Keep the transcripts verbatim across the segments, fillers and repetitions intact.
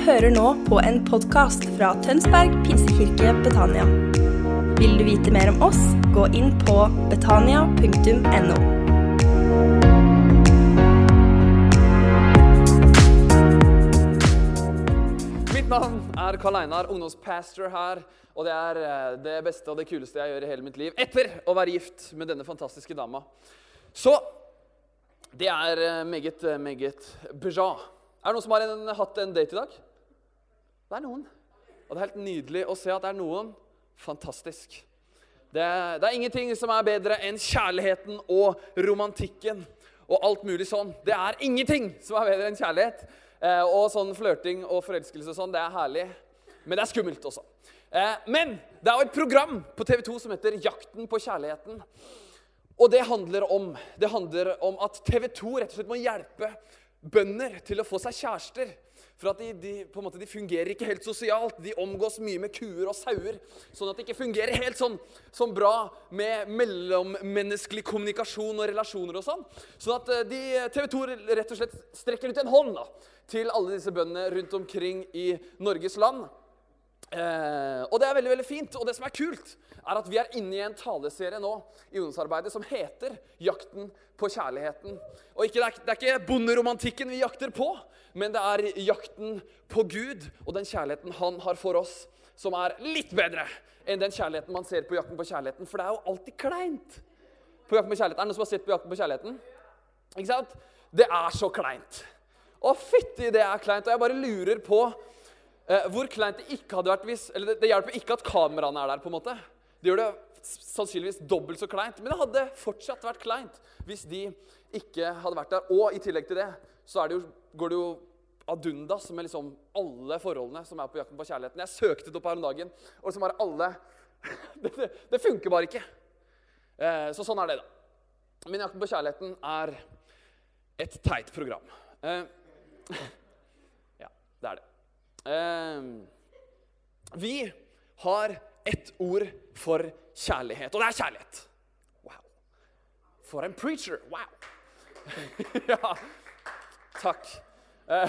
hører nå på en podcast fra Tønsberg Pinsekirke Betania. Vil du vite mer om oss, gå inn på betania punktum no. Mitt navn er Karl Einar, ungdomspastor her, og det er det beste og det kuleste jeg gjør i hele mitt liv, etter å være gift med denne fantastiske dama. Så, det er meget, meget bra. Er det noen som har en, hatt en date i dag? Det er noen. Og det er helt nydelig å se at det er noen fantastisk. Det er, det er ingenting som er bedre enn kjærligheten og romantikken og alt mulig sånn. Det er ingenting som er bedre enn kjærlighet. Eh, og sånn flørting og forelskelse og sånn, det er herlig. Men det er skummelt også. Eh, men det er jo et program på T V to som heter Jakten på kjærligheten. Og det handler om, det handler om at T V to rett og slett må hjelpe bønder til å få seg kjærester. For at de, de, på en måte, de fungerer ikke helt sosialt. De omgås mye med kuer og sauer. Sånn at det ikke fungerer helt sånn, sånn bra med mellommenneskelig kommunikasjon og relasjoner og sånn. Sånn at de, T V to rett og slett strekker ut en hånd da, til alle disse bøndene rundt omkring i Norges land. Eh, og det er veldig, veldig fint, og det som er kult er at vi er inne i en taleserie nå i ungdomsarbeidet som heter Jakten på kjærligheten. Og ikke, det, er, det er ikke bonderomantikken vi jakter på, men det er jakten på Gud og den kjærligheten han har for oss, som er litt bedre enn den kjærligheten man ser på Jakten på kjærligheten, for det er jo alltid kleint på Jakten på kjærligheten. Er det noen som har sett på Jakten på kjærligheten? Ikke sant? Det er så kleint. Å fytti, det er kleint, og jeg bare lurer på Uh, hvor kleint det ikke hadde vært hvis, eller det, det hjelper ikke at kameraene er der på en måte. Det gjør det sannsynligvis dobbelt så kleint, men det hadde fortsatt vært kleint hvis de ikke hadde vært der. Og i tillegg til det, så er det jo, går det jo ad undas med liksom alle forholdene som er på Jakten på kjærligheten. Jeg søkte det opp her om dagen, og så bare alle, det, det, det funker bare ikke. Uh, så sånn er det da. Men Jakten på kjærligheten er et teit program. Uh, ja, det er det. Uh, vi har ett ord for kjærlighet, og det er kjærlighet. Wow. For en preacher. Wow. Ja, takk. Uh,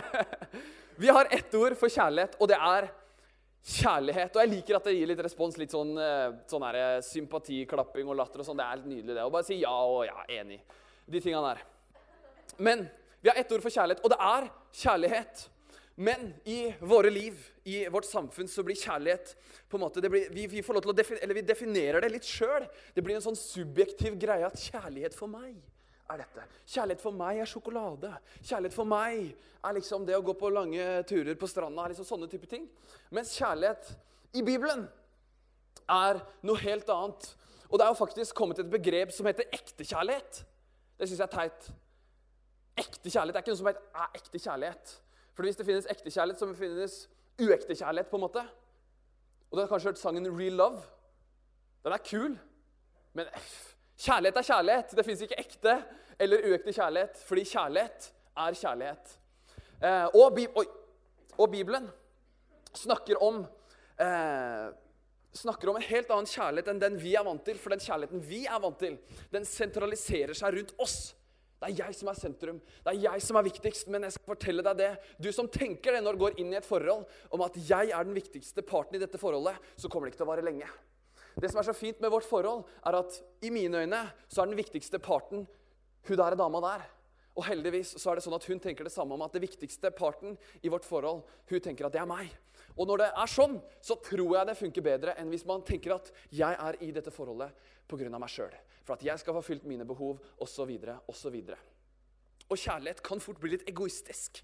vi har ett ord for kjærlighet, og det er kjærlighet. Og jeg liker at det gir litt respons, litt sånn, sånn her, sympati, klapping og latter og sånn. Det er litt nydelig det, og bare si ja og ja, enig. De tingene der. Men vi har ett ord for kjærlighet, og det er kjærlighet. Men i våre liv, i vårt samfunn, så blir kjærlighet på en måte, det blir, vi, vi får lov til å defin, eller vi definerer det litt selv. Det blir en sånn subjektiv greie at kjærlighet for meg er dette. Kjærlighet for meg er sjokolade. Kjærlighet for meg er liksom det å gå på lange turer på stranda, liksom sånne type ting. Mens kjærlighet i Bibelen er noe helt annet. Og det er jo faktisk kommet et begrep som heter ekte kjærlighet. Det synes jeg er teit. Ekte kjærlighet er ikke noe som heter er ekte kjærlighet. For hvis det finnes ekte kjærlighet, så finnes uekte kjærlighet på en måte. Og du har kanskje hørt sangen Real Love. Den er kul, men kjærlighet er kjærlighet. Det finnes ikke ekte eller uekte kjærlighet, fordi kjærlighet er kjærlighet. Eh, og, og, og Bibelen snakker om, eh, snakker om en helt annen kjærlighet enn den vi er vant til. For den kjærligheten vi er vant til, den sentraliserer seg rundt oss. Det er jeg som er sentrum, det er jeg som er viktigst, men jeg skal fortelle deg det. Du som tenker det når du går inn i et forhold om at jeg er den viktigste parten i dette forholdet, så kommer det ikke til å vare lenge. Det som er så fint med vårt forhold er at i mine øyne så er den viktigste parten hun der er dama der. Og heldigvis så er det sånn at hun tenker det samme om at det viktigste parten i vårt forhold, hun tenker at det er meg. Og når det er sånn, så tror jeg det funker bedre enn hvis man tenker at jeg er i dette forholdet på grunn av meg selv. For at jeg skal få fylt mine behov, og så videre, og så videre. Og kjærlighet kan fort bli litt egoistisk.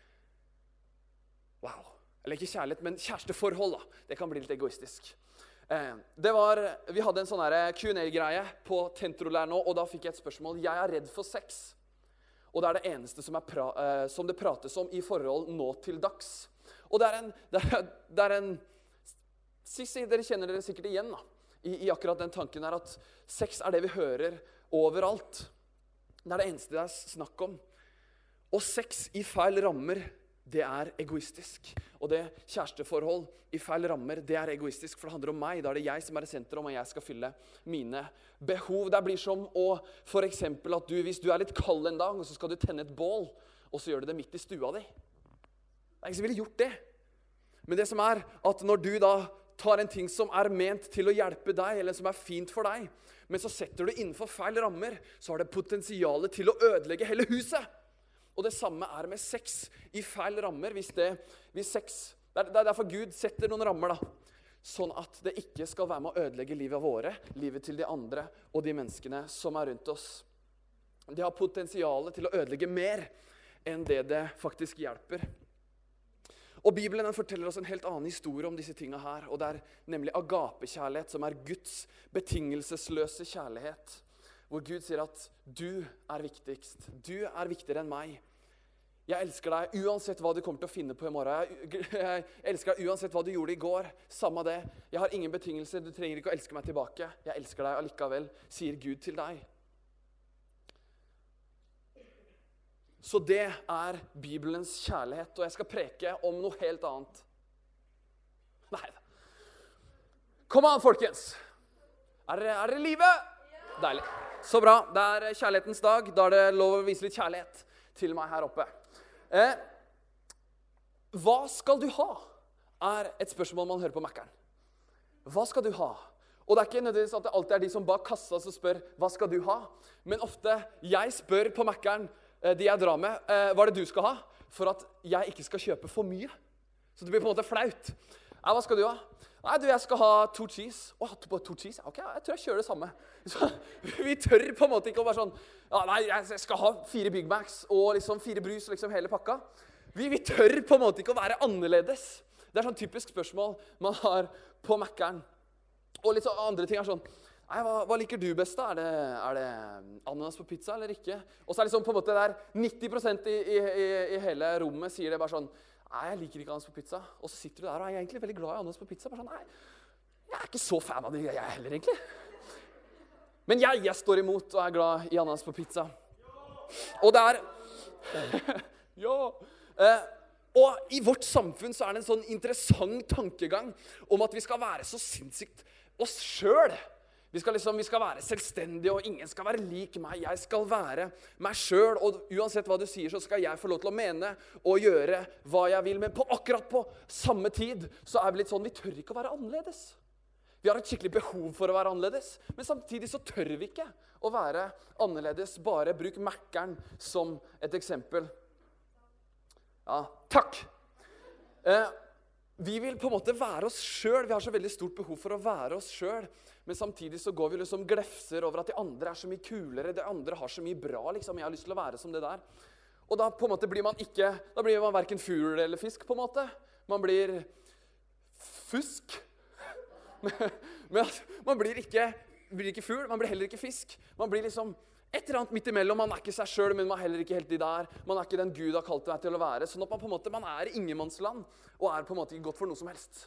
Wow. Eller ikke kjærlighet, men kjæresteforhold da. Det kan bli litt egoistisk. Eh, det var, vi hadde en sånn her Q and A-greie på Tentrolær nå, og da fikk jeg et spørsmål. Jeg er redd for sex. Og det er det eneste som, er pra, eh, som det prates om i forhold nå til dags. Og det er en, det er, det er en Sissi, dere kjenner dere sikkert igjen da. I, I akkurat den tanken her at sex er det vi hører overalt. Det er det eneste det er snakk om. Og sex i feil rammer, det er egoistisk. Og det kjæresteforhold i feil rammer, det er egoistisk, for det handler om meg. Da er det jeg som er i sentrum, og jeg skal fylle mine behov. Det blir som å, for eksempel at du, hvis du er litt kald en dag, så skal du tenne et bål, og så gjør du det midt i stua di. Det er ingen som ville gjort det. Men det som er at når du da tar en ting som er ment til å hjelpe deg, eller som er fint for deg, men så setter du innenfor feil rammer, så har det potensialet til å ødelegge hele huset. Og det samme er med sex i feil rammer. Hvis det, hvis sex, det er derfor Gud setter noen rammer da, sånn at det ikke skal være med å ødelegge livet våre, livet til de andre og de menneskene som er rundt oss. Det har potensialet til å ødelegge mer enn det det faktisk hjelper. Og Bibelen den forteller oss en helt annen historie om disse tingene her, og det er nemlig agapekjærlighet, som er Guds betingelsesløse kjærlighet, hvor Gud sier at du er viktigst, du er viktigere enn meg. Jeg elsker deg uansett hva du kommer til å finne på i morgen. Jeg, jeg elsker deg uansett hva du gjorde i går. Samme det. Jeg har ingen betingelser. Du trenger ikke å elske meg tilbake. Jeg elsker deg allikevel, sier Gud til deg. Så det er Bibelens kjærlighet, og jeg skal preke om noe helt annet. Nei. Kom an, folkens. Er dere, er dere i live? Deilig. Så bra. Det er kjærlighetens dag. Da er det lov å vise litt kjærlighet til meg her oppe. Eh, hva skal du ha? Er et spørsmål man hører på Mac-eren. Hva skal du ha? Og det er ikke nødvendigvis at det alltid er de som bak kassa som spør, hva skal du ha? Men ofte, jeg spør på Mac-eren, eh, de jeg drar med, eh, hva er det du skal ha? For at jeg ikke skal kjøpe for mye. Så det blir på en måte flaut. Eh, hva skal du ha? Nei, du, jeg skal ha to cheese. Å, oh, to cheese? Ok, jeg tror jeg kjører det samme. Så, vi tør på en måte ikke å være sånn, ja, nei, jeg skal ha fire Big Macs og liksom fire brus og liksom hele pakka. Vi, vi tør på en måte ikke å være annerledes. Det er sånn typisk spørsmål man har på Mac-eren. Og litt sånn andre ting er sånn, nei, hva, hva liker du best da? Er det, er det ananas på pizza eller ikke? Og så er det liksom på en måte der nitti prosent i, i, i, i hele rommet sier det bare sånn, nei, jeg liker ikke ananas på pizza. Og så sitter du der og er egentlig veldig glad i ananas på pizza. Bare sånn, nei, jeg er ikke så fan av det, jeg heller egentlig. Men jeg, jeg står imot og er glad i ananas på pizza. Og det er... ja. Eh, og i vårt samfunn så er det en sånn interessant tankegang om at vi skal være så sinnssykt oss selv. Vi skal, liksom, vi skal være selvstendige, og ingen skal være lik meg. Jeg skal være meg selv, og uansett hva du sier, så skal jeg få lov til å mene og gjøre hva jeg vil. Men på akkurat på samme tid så er vi litt sånn, vi tør ikke å være annerledes. Vi har et skikkelig behov for å være annerledes, men samtidig så tør vi ikke å være annerledes. Bare bruk Mac-eren som et eksempel. Ja, takk. Eh, vi vil på en måte være oss selv. Vi har så veldig stort behov for å være oss selv. Men samtidig så går vi liksom glefser over at de andre er så mye kulere. De andre har så mye bra, liksom. Jeg har lyst til å være som det der. Og da på en måte blir man ikke, da blir man hverken fugl eller fisk på en måte. Man blir fusk. Men man blir ikke, blir ikke fugl, man blir heller ikke fisk. Man blir liksom et eller annet midt imellom. Man er ikke seg selv, men man er heller ikke helt de der. Man er ikke den Gud har kalt deg til å være. Sånn at man på en måte, man er i ingenmannsland, og er på en måte ikke godt for noe som helst.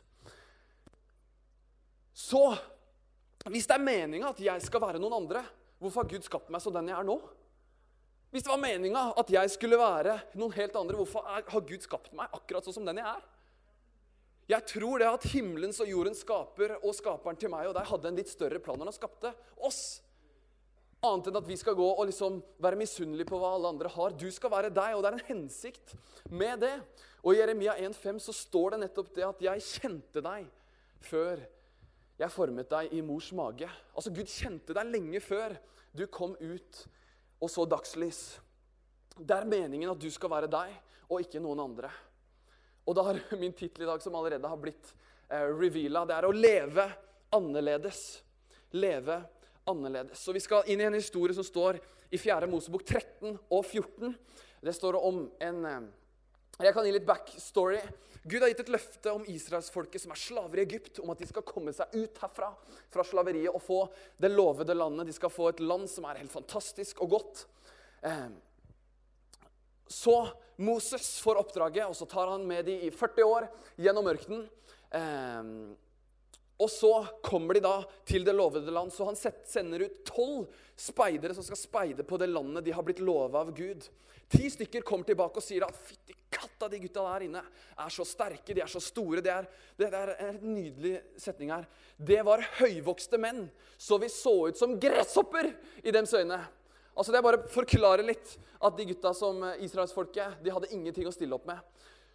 Så, hvis det er meningen at jeg skal være noen andre, hvorfor har Gud skapt meg som den jeg er nå? Hvis det var meningen at jeg skulle være noen helt andre, hvorfor er, har Gud skapt meg akkurat sånn som den jeg er? Jeg tror det at himmelens og jordens skaper og skaperen til meg og deg hadde en litt større plan når han skapte oss. Annet enn at vi skal gå og liksom være misunnelige på hva alle andre har. Du skal være deg, og det er en hensikt med det. Og i Jeremia en fem så står det nettopp det at jeg kjente deg før jeg formet deg i mors mage. Altså Gud kjente deg lenge før du kom ut og så dagslys. Det er meningen at du skal være deg og ikke noen andre. Og da har min titel i dag, som allerede har blitt eh, revealet, det er å leve annerledes. Leve annerledes. Så vi skal inn i en historie som står i fjerde Mosebok tretten og fjorten. Det står om en... Eh, jeg kan gi litt backstory. Gud har gitt et løfte om Israelsfolket som er slaver i Egypt, om at de skal komme seg ut herfra, fra slaveriet, og få det lovede landet. De skal få et land som er helt fantastisk og godt. Eh, Så Moses får oppdraget, og så tar han med de i førti år gjennom ørkenen. Eh, og så kommer de da til det lovede land, så han sender ut tolv speidere som skal speide på det landet de har blitt lovet av Gud. Ti stykker kommer tilbake og sier at fytti katta, de gutta der inne er så sterke, de er så store. Det er, det er en nydelig setning her. Det var høyvokste menn, så vi så ut som gresshopper i dems øyne. Altså det er bare å forklare litt at de gutta som Israelsfolket, de hadde ingenting å stille opp med.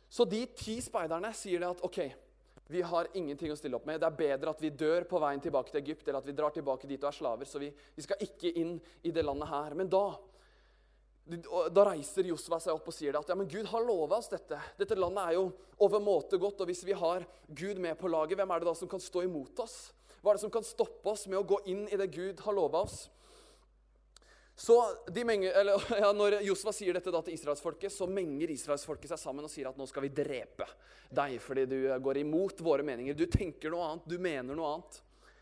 Så de ti speiderne sier det at, ok, vi har ingenting å stille opp med. Det er bedre at vi dør på veien tilbake til Egypt, eller at vi drar tilbake dit og er slaver, så vi, vi skal ikke inn i det landet her. Men da, da reiser Josva seg opp og sier det at, ja, men Gud har lovet oss dette. Dette landet er jo overmåte godt, og hvis vi har Gud med på laget, hvem er det da som kan stå imot oss? Hva er det som kan stoppe oss med å gå inn i det Gud har lovet oss? Så de menger, eller, ja, når Josva sier dette da til Israelsfolket, så menger Israelsfolket seg sammen og sier at nå skal vi drepe deg, fordi du går imot våre meninger. Du tenker noe annet, du mener noe annet.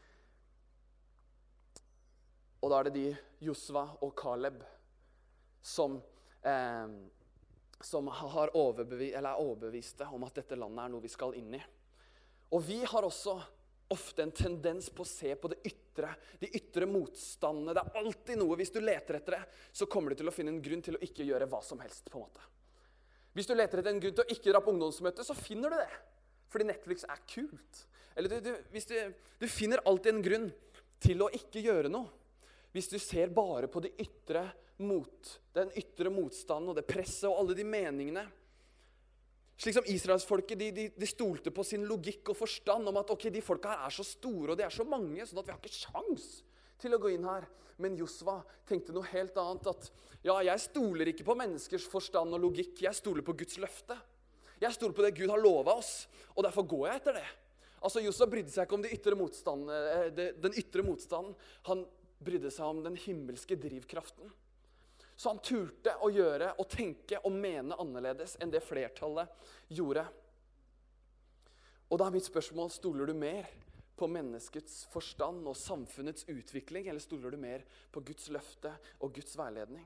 Og da er det de, Josva og Kaleb, som, eh, som har overbevi, eller er overbeviste om at dette landet er noe vi skal inn i. Og vi har også ofte en tendens på å se på det ytre, de ytre motstandene. Det er alltid noe, hvis du leter etter det, så kommer du til å finne en grunn til å ikke gjøre hva som helst, på en måte. Hvis du leter etter en grunn til å ikke dra på ungdomsmøte, så finner du det. Fordi Netflix er kult. Eller du, du, hvis du, du finner alltid en grunn til å ikke gjøre noe. Hvis du ser bare på de ytre mot, den ytre motstanden og det presset og alle de meningene. Slik som Israelsfolket, de, de, de stolte på sin logikk og forstand om at ok, de folka her er så store og de er så mange, sånn at vi har ikke sjans til å gå inn her. Men Josva tenkte noe helt annet, at ja, jeg stoler ikke på menneskers forstand og logikk, jeg stoler på Guds løfte. Jeg stoler på det Gud har lovet oss, og derfor går jeg etter det. Altså, Josva brydde seg ikke om de ytre motstanden, den ytre motstanden, han brydde seg om den himmelske drivkraften. Så han turte å gjøre og tenke og mene annerledes enn det flertallet gjorde. Og da er mitt spørsmål, stoler du mer på menneskets forstand og samfunnets utvikling, eller stoler du mer på Guds løfte og Guds veiledning?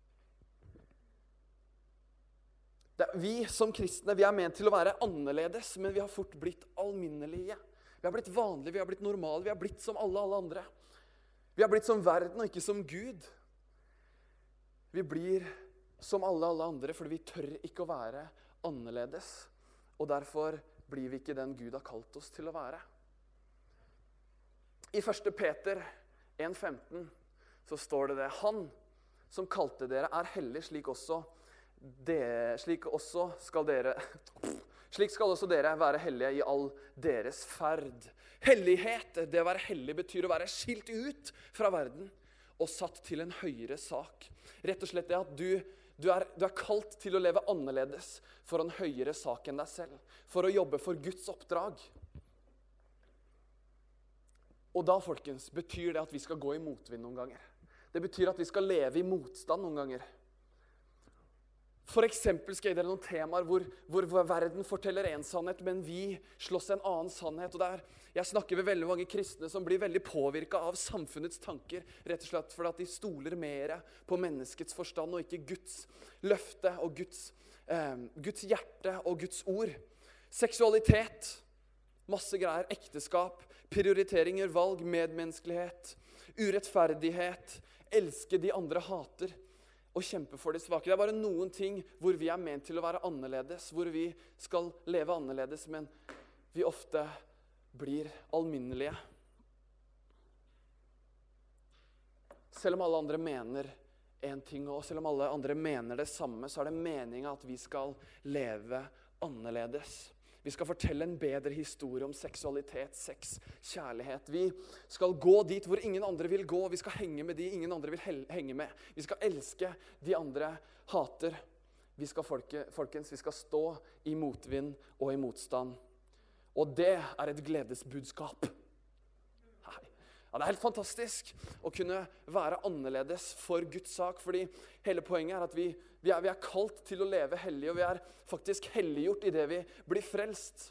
Det er, vi som kristne, vi er ment til å være annerledes, men vi har fort blitt alminnelige. Vi har blitt vanlige, vi har blitt normale, vi har blitt som alle, alle andre. Vi har blitt som verden og ikke som Gud. Vi blir som alle, alle andre, fordi vi tør ikke å være annerledes. Og derfor blir vi ikke den Gud har kalt oss til å være. I første Peter en femten så står det det. Han som kalte dere er hellig, slik også, dere, slik også skal dere... Slik skal også dere være hellige i all deres ferd. Hellighet, det å være hellig betyr å være skilt ut fra verden og satt til en høyere sak. Rett og slett det at du, du, er, du er kalt til å leve annerledes for en høyere sak enn deg selv. For å jobbe for Guds oppdrag. Og da, folkens, betyr det at vi skal gå i motvind noen ganger. Det betyr at vi skal leve i motstand noen ganger. For eksempel skal jeg gi dere noen temaer hvor, hvor, hvor verden forteller en sannhet, men vi slåss en annen sannhet. Og der, jeg snakker med veldig mange kristne som blir veldig påvirket av samfunnets tanker, rett og slett fordi at de stoler mer på menneskets forstand og ikke Guds løfte og Guds, eh, Guds hjerte og Guds ord. Seksualitet, masse greier, ekteskap, prioriteringer, valg, medmenneskelighet, urettferdighet, elske de andre hater, og kjempe for de svake. Det er bare noen ting hvor vi er ment til å være annerledes, hvor vi skal leve annerledes, men vi ofte blir alminnelige. Selv om alle andre mener en ting, og selv om alle andre mener det samme, så er det meningen at vi skal leve annerledes. Vi skal fortelle en bedre historie om seksualitet, sex, kjærlighet. Vi skal gå dit hvor ingen andre vil gå. Vi skal henge med de ingen andre vil henge med. Vi skal elske de andre hater. Vi skal, folke, folkens, vi skal stå i motvind og i motstand. Og det er et gledesbudskap. Ja, det er helt fantastisk å kunne være annerledes for Guds sak, fordi hele poenget er at vi, vi, er, vi er kalt til å leve hellig, og vi er faktisk helliggjort i det vi blir frelst.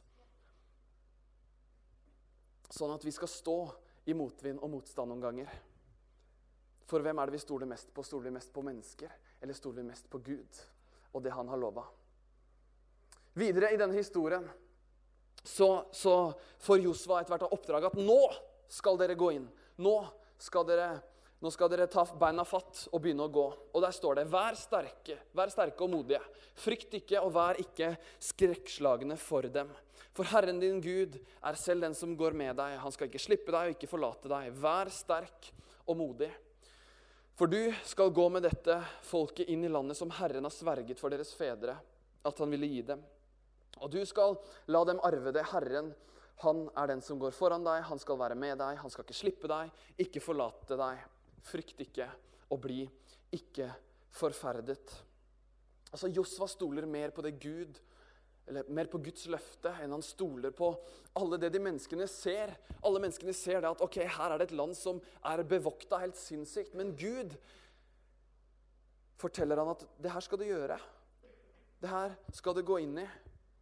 Sånn at vi skal stå i motvind og motstand noen ganger. For hvem er det vi stoler mest på? Stoler vi mest på mennesker, eller stoler vi mest på Gud og det han har lovet? Videre i denne historien så, så får Josva etter hvert oppdrag at nå skal dere gå inn. Nå skal dere, nå skal dere ta beina fatt og begynne å gå. Og der står det, vær sterke, vær sterke og modige. Frykt ikke og vær ikke skrekkslagne for dem. For Herren din Gud er selv den som går med deg. Han skal ikke slippe deg og ikke forlate deg. Vær sterk og modig. For du skal gå med dette folket inn i landet som Herren har sverget for deres fedre, at han ville gi dem. Og du skal la dem arve det. Herren, han er den som går foran deg. Han skal være med deg. Han skal ikke slippe deg, ikke forlate deg. Frykt ikke, og bli ikke forferdet. Altså, Josva stoler mer på det Gud, eller mer på Guds løfte, enn han stoler på alle det de menneskene ser. Alle menneskene ser det at, ok, her er det et land som er bevokta helt sinnssykt, men Gud forteller han at det her skal du gjøre. Det her skal du gå inn i.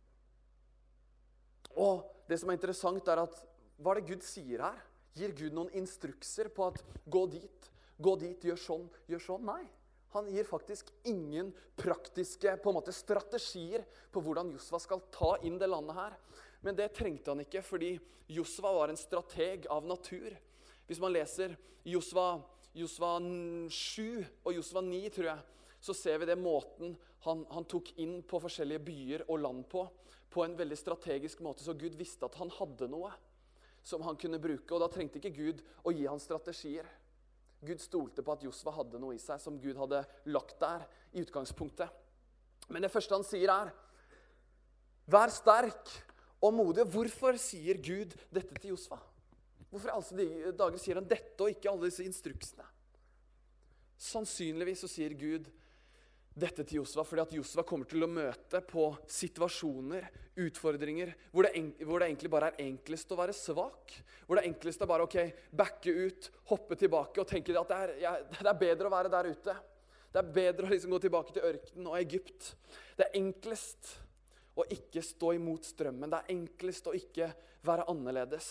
Og det som er interessant er at, hva er det Gud sier her? Gir Gud noen instrukser på at gå dit, gå dit, gjør sånn, gjør sånn? Nei. Han gir faktisk ingen praktiske på en måte, strategier på hvordan Josva skal ta inn det landet her. Men det trengte han ikke, fordi Josva var en strateg av natur. Hvis man leser Josva, Josva sju og Josva ni, tror jeg, så ser vi det måten han, han tok inn på forskjellige byer og land på, på en veldig strategisk måte, så Gud visste at han hadde noe som han kunne bruke, og da trengte ikke Gud å gi han strategier. Gud stolte på at Josva hadde noe i seg som Gud hadde lagt der i utgangspunktet. Men det første han sier er, vær sterk og modig. Hvorfor sier Gud dette til Josva? Hvorfor i alle dager sier han dette og ikke alle disse instruksene? Sannsynligvis så sier Gud dette til Josva, fordi at Josva kommer til å møte på situasjoner, utfordringer, hvor det, hvor det egentlig bare er enklest å være svak. Hvor det enklest er bare, ok, backe ut, hoppe tilbake og tenke at det er, ja, det er bedre å være der ute. Det er bedre å liksom gå tilbake til ørkenen og Egypt. Det er enklest å ikke stå imot strømmen. Det er enklest å ikke være annerledes.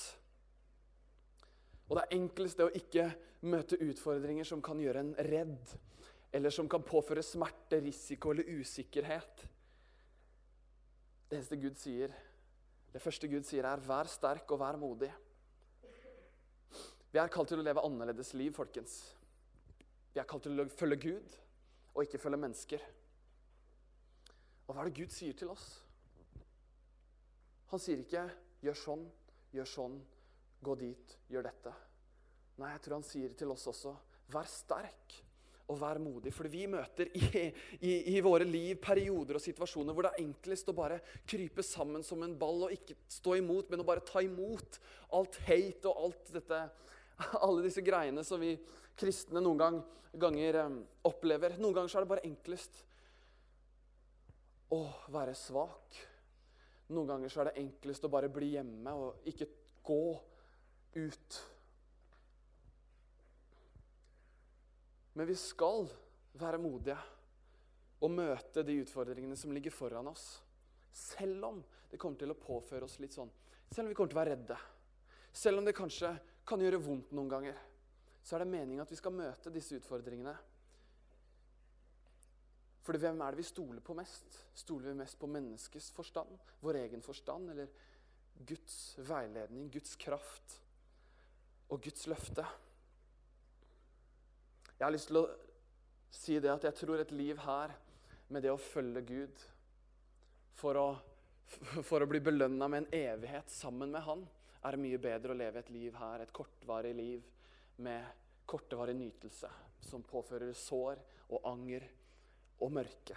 Og det er enklest det å ikke møte utfordringer som kan gjøre en redd, eller som kan påføre smerte, risiko eller usikkerhet. Det eneste Gud sier, det første Gud sier er, vær sterk og vær modig. Vi er kalt til å leve annerledes liv, folkens. Vi er kalt til å følge Gud, og ikke følge mennesker. Og hva er det Gud sier til oss? Han sier ikke, gjør sånn, gjør sånn, gå dit, gjør dette. Nei, jeg tror han sier til oss også, vær sterk og vær modig. For vi møter i, i, i våre liv perioder og situasjoner hvor det er enklest å bare krype sammen som en ball og ikke stå imot, men å bare ta imot alt hate og alt dette, alle disse greiene som vi kristne noen gang, ganger um, opplever. Noen ganger så er det bare enklest å være svak. Noen ganger så er det enklest å bare bli hjemme og ikke gå ut. Men vi skal være modige og møte de utfordringene som ligger foran oss. Selv om det kommer til å påføre oss litt sånn. Selv om vi kommer til å være redde. Selv om det kanskje kan gjøre vondt noen ganger. Så er det meningen at vi skal møte disse utfordringene. For hvem er det vi stoler på mest? Stoler vi mest på menneskets forstand? Vår egen forstand? Eller Guds veiledning, Guds kraft og Guds løfte? Jeg har lyst til å si det at jeg tror et liv her med det å følge Gud for å, for å bli belønnet med en evighet sammen med han, er mye bedre å leve et liv her, et kortvarig liv med kortvarig nytelse som påfører sår og anger og mørke.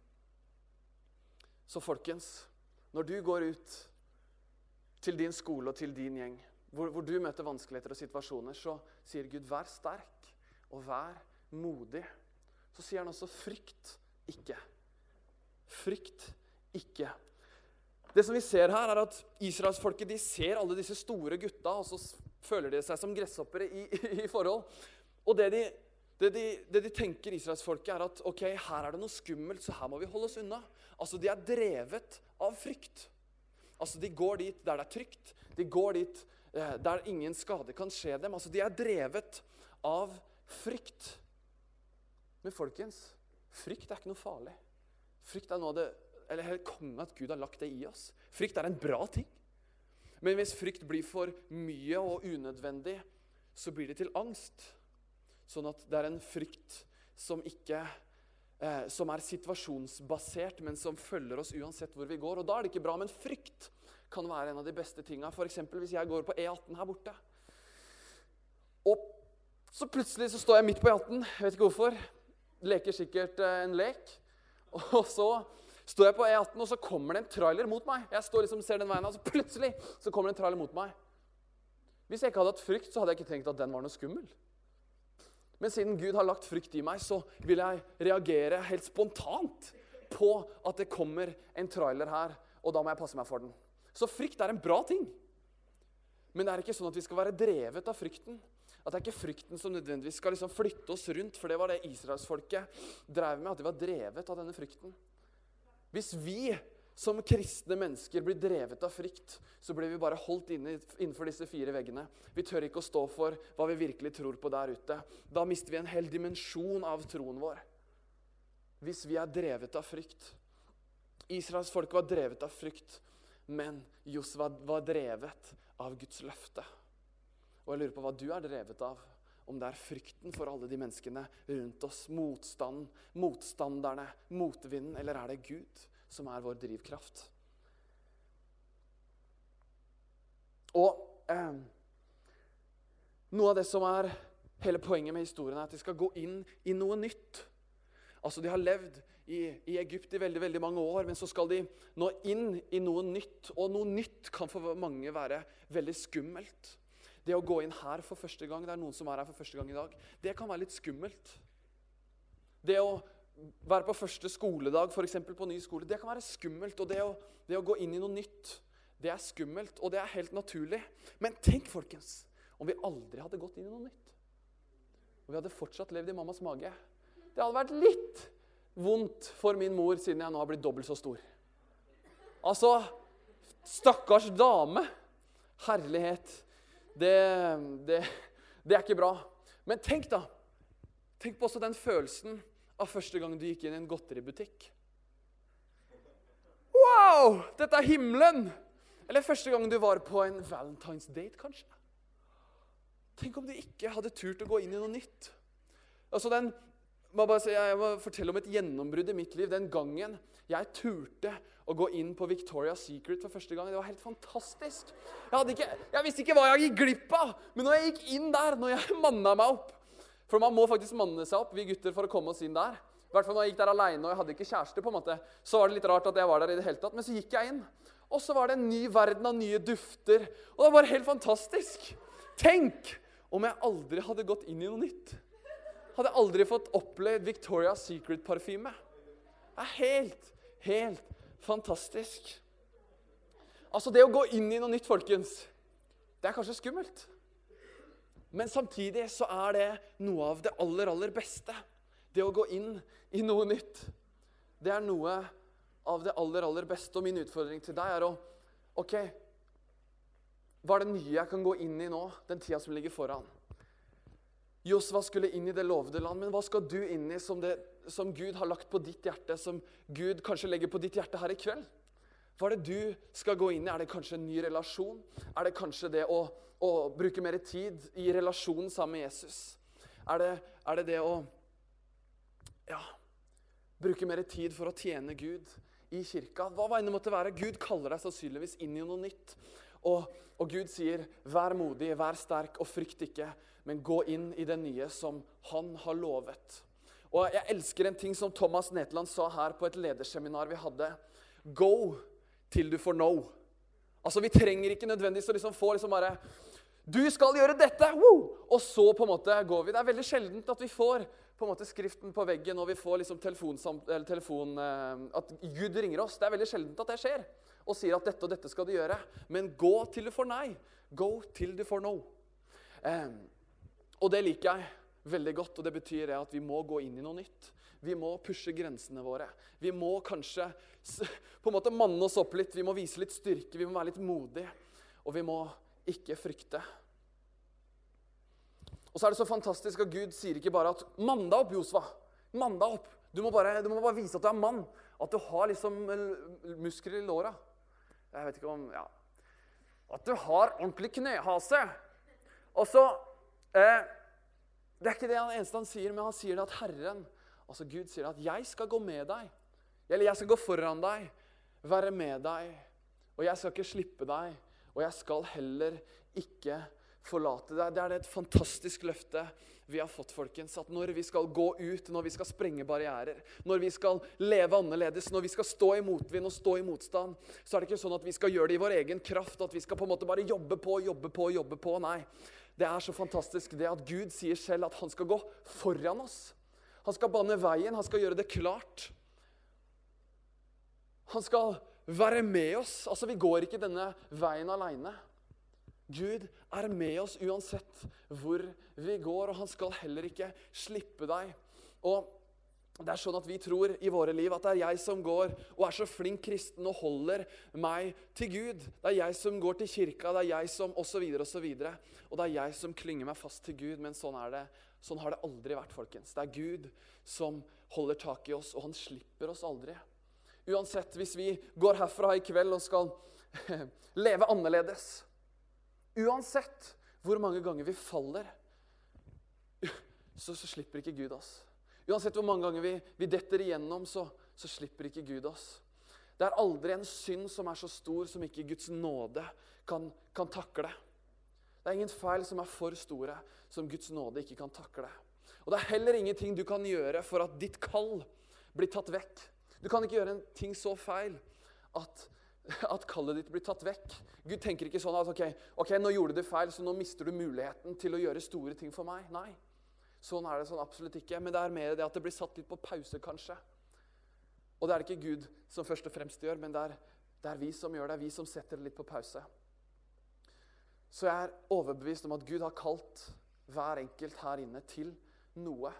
Så folkens, når du går ut til din skole og til din gjeng, hvor, hvor du møter vanskeligheter og situasjoner, så sier Gud, vær sterk og vær modig. Så sier han også, frykt ikke. Frykt ikke. Det som vi ser her er at Israelsfolket, de ser alle disse store gutta, og så føler de seg som gresshoppere i, i, i forhold. Og det de, det, de, det de tenker Israelsfolket er at, ok, her er det noe skummelt, så her må vi holde oss unna. Altså, de er drevet av frykt. Altså, de går dit der det er trygt. De går dit der ingen skade kan skje dem. Altså, de er drevet av frykt. Men folkens, frykt er ikke noe farlig. Frykt er noe av det, eller helt konge at Gud har lagt det i oss. Frykt er en bra ting. Men hvis frykt blir for mye og unødvendig, så blir det til angst. Sånn at det er en frykt som ikke, eh, som er situasjonsbasert, men som følger oss uansett hvor vi går. Og da er det ikke bra, men frykt kan være en av de beste tingene. For eksempel hvis jeg går på E atten her borte, og så plutselig så står jeg midt på E atten, jeg vet ikke hvorfor, leker sikkert en lek, og så Står jeg på E atten, og så kommer det en trailer mot meg. Jeg står liksom, ser den veien, og så plutselig så kommer det en trailer mot meg. Hvis jeg ikke hadde hatt frykt, så hadde jeg ikke tenkt at den var noe skummel. Men siden Gud har lagt frykt i meg, så vil jeg reagere helt spontant på at det kommer en trailer her, og da må jeg passe meg for den. Så frykt er en bra ting. Men det er ikke sånn at vi skal være drevet av frykten. At det er ikke frykten som nødvendigvis skal liksom flytte oss rundt, for det var det Israelsfolket drev med, at de var drevet av denne frykten. Hvis vi som kristne mennesker blir drevet av frykt, så blir vi bare holdt inne innenfor disse fire veggene. Vi tør ikke å stå for hva vi virkelig tror på der ute. Da mister vi en hel dimensjon av troen vår. Hvis vi er drevet av frykt. Israels folk var drevet av frykt, men Josva var drevet av Guds løfte. Og jeg lurer på hva du er drevet av. Om det er frykten for alle de menneskene rundt oss, motstanden, motstanderne, motvinden, eller er det Gud som er vår drivkraft? Og eh, noe av det som er hele poenget med historien, er at de skal gå inn i noe nytt. Altså, de har levd i, i Egypt i veldig, veldig mange år, men så skal de nå inn i noe nytt. Og noe nytt kan for mange være veldig skummelt. Det å gå inn her for første gang, det er noen som er her for første gang i dag, det kan være litt skummelt. Det å være på første skoledag, for eksempel på ny skole, det kan være skummelt. Og det å, det å gå inn i noe nytt, det er skummelt, og det er helt naturlig. Men tenk, folkens, om vi aldri hadde gått inn i noe nytt. Og vi hadde fortsatt levd i mammas mage. Det hadde vært litt vondt for min mor, siden jeg nå har blitt dobbelt så stor. Altså, stakkars dame. Herlighet. Det, det, det er ikke bra. Men tenk da, tenk på også den følelsen av første gang du gikk inn i en godteributikk. Wow, dette er himmelen! Eller første gang du var på en Valentine's date, kanskje. Tenk om du ikke hadde turt å gå inn i noe nytt. Altså den, må bare si, jeg må fortelle om et gjennombrudd i mitt liv. Den gangen jeg turte å gå inn på Victoria's Secret for første gang. Det var helt fantastisk. Jeg, hadde ikke, jeg visste ikke hva jeg gikk glipp av, men når jeg gikk inn der, når jeg mannet meg opp, for man må faktisk manne seg opp, vi gutter, for å komme oss inn der. I hvert fall når jeg gikk der alene, og jeg hadde ikke kjæreste på en måte, så var det litt rart at jeg var der i det hele tatt. Men så gikk jeg inn, og så var det en ny verden av nye dufter, og det var bare helt fantastisk. Tenk om jeg aldri hadde gått inn i noe nytt. Hadde aldri fått opplevd Victoria's Secret-parfyme. Det er helt, helt fantastisk. Altså det å gå inn i noe nytt, folkens, det er kanskje skummelt. Men samtidig så er det noe av det aller, aller beste. Det å gå inn i noe nytt. Det er noe av det aller, aller beste. Og min utfordring til deg er å, ok, hva er det nye jeg kan gå inn i nå, den tida som ligger foran? Josva skulle inn i det lovede land, men hva skal du inn i som, det, som Gud har lagt på ditt hjerte, som Gud kanskje legger på ditt hjerte her i kveld? Hva er det du skal gå inn i? Er det kanskje en ny relasjon? Er det kanskje det å, å bruke mer tid i relasjonen sammen med Jesus? Er det, er det det å ja, bruke mer tid for å tjene Gud i kirka? Hva enn det måtte være? Gud kaller deg sannsynligvis inn i noe nytt. Og, og Gud sier, vær modig, vær sterk og frykt ikke, men gå inn i det nye som han har lovet. Og jeg elsker en ting som Thomas Netland sa her på et lederseminar vi hadde. Go til du får no. Altså vi trenger ikke nødvendigvis å liksom få liksom bare, du skal gjøre dette, woo! Og så på en måte går vi. Det er veldig sjeldent at vi får på en måte skriften på veggen, og vi får liksom telefon, telefon, at Gud ringer oss. Det er veldig sjeldent at det skjer, og sier at dette og dette skal du gjøre. Men gå til du får nei. Go til du får no. Um, og det liker jeg veldig godt, og det betyr at vi må gå inn i noe nytt. Vi må pushe grensene våre. Vi må kanskje på en måte manne oss opp litt. Vi må vise litt styrke, vi må være litt modige, og vi må ikke frykte. Og så er det så fantastisk at Gud sier ikke bare at mann deg opp, Josva. Mann deg opp. Du må, bare, du må bare vise at du er mann. At du har liksom muskler i låra. Jeg vet ikke om, ja. At du har ordentlig knehase. Og så, eh, det er ikke det han eneste han sier, men han sier det at Herren, altså Gud sier at jeg skal gå med deg. Eller jeg skal gå foran deg, være med deg. Og jeg skal ikke slippe deg. Og jeg skal heller ikke forlate deg. Det er et fantastisk løfte vi har fått, folkens. At når vi skal gå ut, når vi skal sprenge barrierer, når vi skal leve annerledes, når vi skal stå i motvind og stå i motstand, så er det ikke sånn at vi skal gjøre det i vår egen kraft, at vi skal på en måte bare jobbe på, jobbe på, jobbe på. Nei, det er så fantastisk det at Gud sier selv at han skal gå foran oss. Han skal bane veien, han skal gjøre det klart. Han skal være med oss. Altså, vi går ikke denne veien alene. Gud er med oss uansett hvor vi går, og han skal heller ikke slippe deg. Og det er sånn at vi tror i våre liv at det er jeg som går og er så flink kristen og holder meg til Gud. Det er jeg som går til kirka, det er jeg som og så videre og så videre. Og det er jeg som klynger meg fast til Gud, men sånn er det. Sånn har det aldri vært, folkens. Det er Gud som holder tak i oss, og han slipper oss aldri. Uansett, hvis vi går herfra i kveld og skal leve annerledes, uansett hvor mange ganger vi faller, så, så slipper ikke Gud oss. Uansett hvor mange ganger vi, vi detter igjennom, så, så slipper ikke Gud oss. Det er aldri en synd som er så stor som ikke Guds nåde kan, kan takle. Det er ingen feil som er for store som Guds nåde ikke kan takle. Og det er heller ingenting du kan gjøre for at ditt kall blir tatt vekk. Du kan ikke gjøre en ting så feil at, at kallet ditt blir tatt vekk. Gud tenker ikke sånn at ok, ok, nå gjorde du feil, så nå mister du muligheten til å gjøre store ting for meg. Nei, sånn er det sånn absolutt ikke. Men det er mer det at det blir satt litt på pause kanskje. Og det er det ikke Gud som først og fremst gjør, men det er, det er vi som gjør det. Vi som setter det litt på pause. Så jeg er overbevist om at Gud har kalt hver enkelt her inne til noe.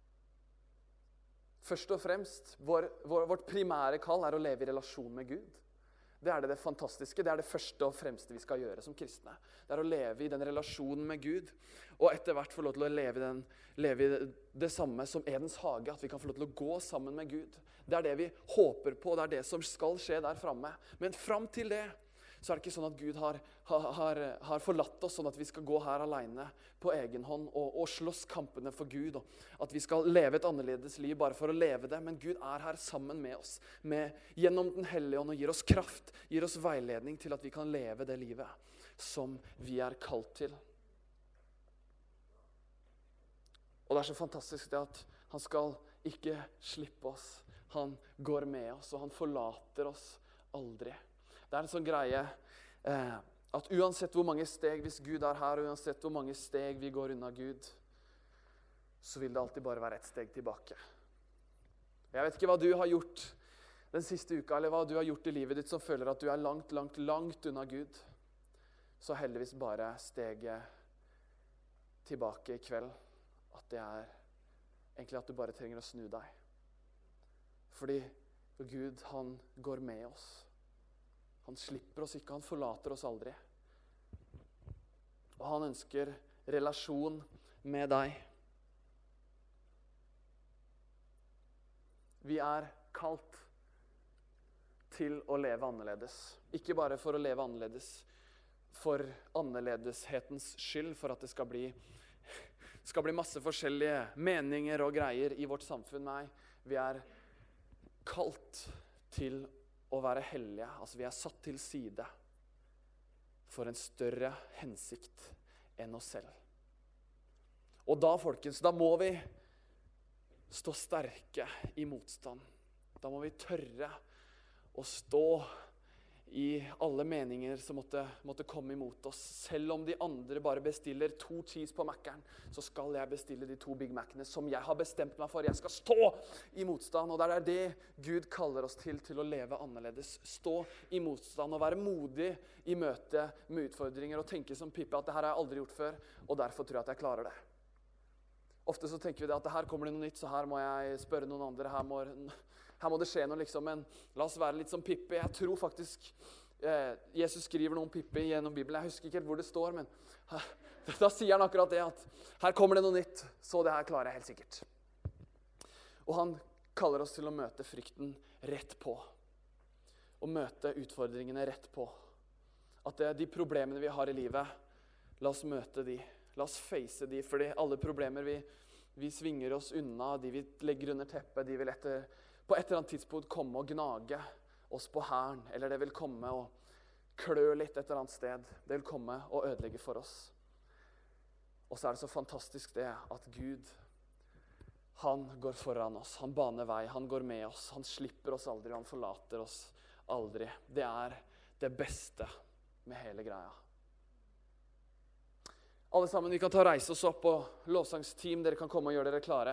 Først og fremst, vår, vår, vårt primære kall er å leve i relasjon med Gud. Det er det, det fantastiske, det er det første og fremste vi skal gjøre som kristne. Det er å leve i den relasjonen med Gud, og etter hvert få lov til å leve i, den, leve i det, det samme som Edens hage, at vi kan få lov til å gå sammen med Gud. Det er det vi håper på, det er det som skal skje der fremme. Men frem til det, så er det ikke sånn at Gud har, har, har forlatt oss, sånn at vi skal gå her alene på egen hånd og, og slåss kampene for Gud, og at vi skal leve et annerledes liv bare for å leve det. Men Gud er her sammen med oss, med, gjennom den hellige ånd, og gir oss kraft, gir oss veiledning til at vi kan leve det livet som vi er kalt til. Og det er så fantastisk det at han skal ikke slippe oss. Han går med oss, og han forlater oss aldri. Det er en sånn greie eh, at uansett hvor mange steg, hvis Gud er her, uansett hvor mange steg vi går unna Gud, så vil det alltid bare være et steg tilbake. Jeg vet ikke hva du har gjort den siste uka, eller hva du har gjort i livet ditt som føler at du er langt, langt, langt unna Gud. Så heldigvis bare steget tilbake i kveld, at det er egentlig at du bare trenger å snu deg. Fordi Gud, han går med oss. Han slipper oss ikke, han forlater oss aldri. Og han ønsker relasjon med deg. Vi er kalt til å leve annerledes. Ikke bare for å leve annerledes, for annerledeshetens skyld, for at det skal bli, skal bli masse forskjellige meninger og greier i vårt samfunn. Nei, vi er kalt til å være hellige. Altså vi er satt til side for en større hensikt enn oss selv. Og da, folkens, da må vi stå sterke i motstand. Da må vi tørre å stå i alle meninger som måtte, måtte komme imot oss. Selv om de andre bare bestiller to cheese på Mac-eren, så skal jeg bestille de to Big Mac-ene som jeg har bestemt meg for. Jeg skal stå i motstand, og det er det Gud kaller oss til, til å leve annerledes. Stå i motstand og være modig i møte med utfordringer, og tenke som Pippi at det her har jeg aldri gjort før, og derfor tror jeg at jeg klarer det. Ofte så tenker vi det at her kommer det noe nytt, så her må jeg spørre noen andre, her må... Her må det skje noe, liksom, men la oss være litt som Pippi. Jeg tror faktisk eh, Jesus skriver noe om Pippi gjennom Bibelen. Jeg husker ikke helt hvor det står, men eh, da sier han akkurat det, at her kommer det noe nytt, så det her klarer jeg helt sikkert. Og han kaller oss til å møte frykten rett på. Og møte utfordringene rett på. At det er de problemene vi har i livet, la oss møte de. La oss face de, fordi alle problemer vi, vi svinger oss unna, de vi legger under teppet, de vil etter... på et eller annet tidspunkt komme og gnage oss på hæren, eller det vil komme og klø litt et eller annet sted. Det vil komme og ødelegge for oss. Og så er det så fantastisk det at Gud, han går foran oss, han baner vei, han går med oss, han slipper oss aldri, han forlater oss aldri. Det er det beste med hele greia. Alle sammen, vi kan ta og reise oss opp, og lovsangsteam, dere kan komme og gjøre dere klare.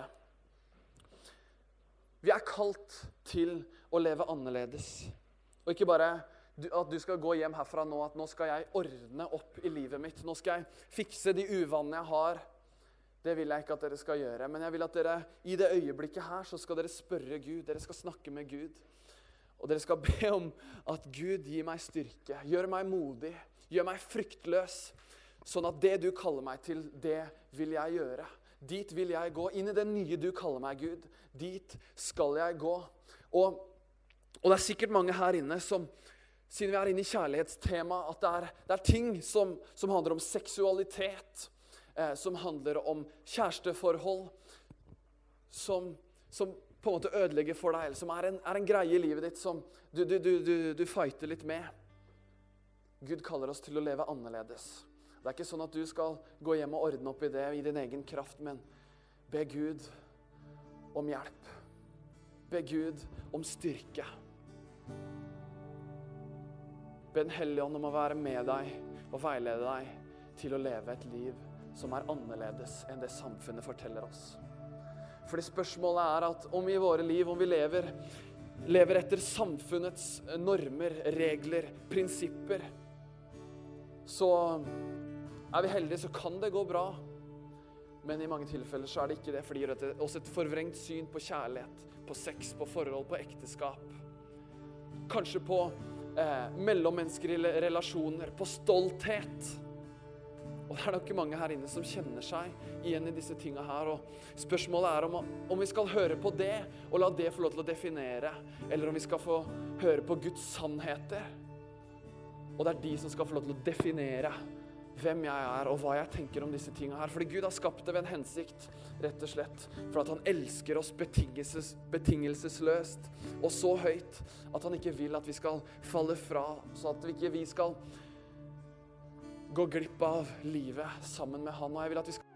Vi er kalt til å leve annerledes. Og ikke bare at du skal gå hjem herfra nå, at nå skal jeg ordne opp i livet mitt. Nå skal jeg fikse de uvanene jeg har. Det vil jeg ikke at dere skal gjøre. Men jeg vil at dere i det øyeblikket her, så skal dere spørre Gud. Dere skal snakke med Gud. Og dere skal be om at Gud gir meg styrke. Gjør meg modig. Gjør meg fryktløs. Sånn at det du kaller meg til, det vil jeg gjøre. Dit vil jeg gå. Inn i det nye du kaller meg, Gud. Dit skal jeg gå. Og, og det er sikkert mange her inne som, siden vi er inne i kjærlighetstema, at det er, det er ting som, som handler om seksualitet, eh, som handler om kjæresteforhold, som, som på en måte ødelegger for deg, eller som er en, er en greie i livet ditt som du, du, du, du, du fighter litt med. Gud kaller oss til å leve annerledes. Det er ikke sånn at du skal gå hjem og ordne opp i det i din egen kraft, men be Gud om hjelp. Be Gud om styrke. Be Den Hellige Ånd om å være med deg og veilede deg til å leve et liv som er annerledes enn det samfunnet forteller oss. Fordi spørsmålet er at om i våre liv, om vi lever, lever etter samfunnets normer, regler, prinsipper, så er vi heldige, så kan det gå bra. Men i mange tilfeller så er det ikke det, for det gir oss et forvrengt syn på kjærlighet, på sex, på forhold, på ekteskap. Kanskje på eh, mellommenneskelige relasjoner, på stolthet. Og det er nok mange her inne som kjenner seg igjen i disse tingene her. Og spørsmålet er om, om vi skal høre på det, og la det få lov til å definere, eller om vi skal få høre på Guds sannheter. Og det er de som skal få lov til å definere hvem jeg er og hva jeg tenker om disse tingene her. Fordi Gud har skapt det ved en hensikt, rett og slett. For at han elsker oss betingelses, betingelsesløst og så høyt at han ikke vil at vi skal falle fra, så at vi ikke vi skal gå glipp av livet sammen med han. Og jeg vil at vi skal